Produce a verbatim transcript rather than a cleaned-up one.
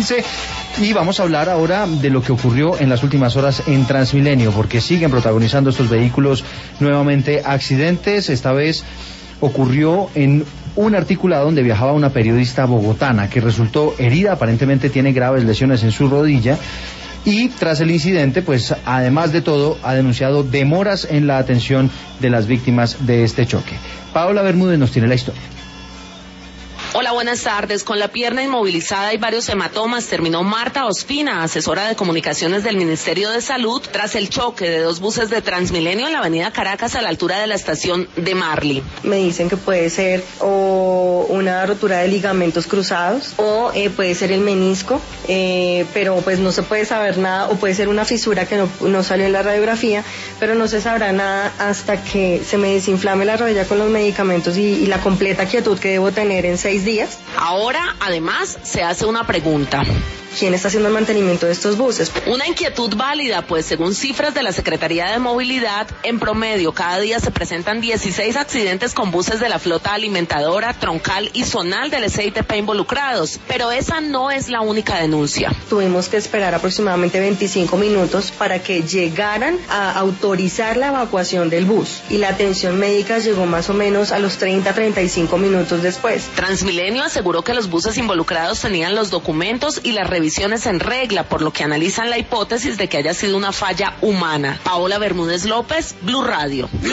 quince. Y vamos a hablar ahora de lo que ocurrió en las últimas horas en Transmilenio, porque siguen protagonizando estos vehículos nuevamente accidentes. Esta vez ocurrió en un articulado donde viajaba una periodista bogotana que resultó herida, aparentemente tiene graves lesiones en su rodilla. Y tras el incidente, pues además de todo, ha denunciado demoras en la atención de las víctimas de este choque. Paola Bermúdez nos tiene la historia. Hola, buenas tardes. Con la pierna inmovilizada y varios hematomas terminó Marta Ospina, asesora de comunicaciones del Ministerio de Salud, tras el choque de dos buses de Transmilenio en la avenida Caracas a la altura de la estación de Marly. Me dicen que puede ser o una rotura de ligamentos cruzados o eh, puede ser el menisco, eh, pero pues no se puede saber nada, o puede ser una fisura que no, no salió en la radiografía, pero no se sabrá nada hasta que se me desinflame la rodilla con los medicamentos y, y la completa quietud que debo tener en seis días. Ahora, además, se hace una pregunta. ¿Quién está haciendo el mantenimiento de estos buses? Una inquietud válida, pues según cifras de la Secretaría de Movilidad, en promedio cada día se presentan dieciséis accidentes con buses de la flota alimentadora, troncal y zonal del S I T P involucrados, pero esa no es la única denuncia. Tuvimos que esperar aproximadamente veinticinco minutos para que llegaran a autorizar la evacuación del bus, y la atención médica llegó más o menos a los treinta a treinta y cinco minutos después. Transmilenio aseguró que los buses involucrados tenían los documentos y las revisiones en regla, por lo que analizan la hipótesis de que haya sido una falla humana. Paola Bermúdez López, Blue Radio.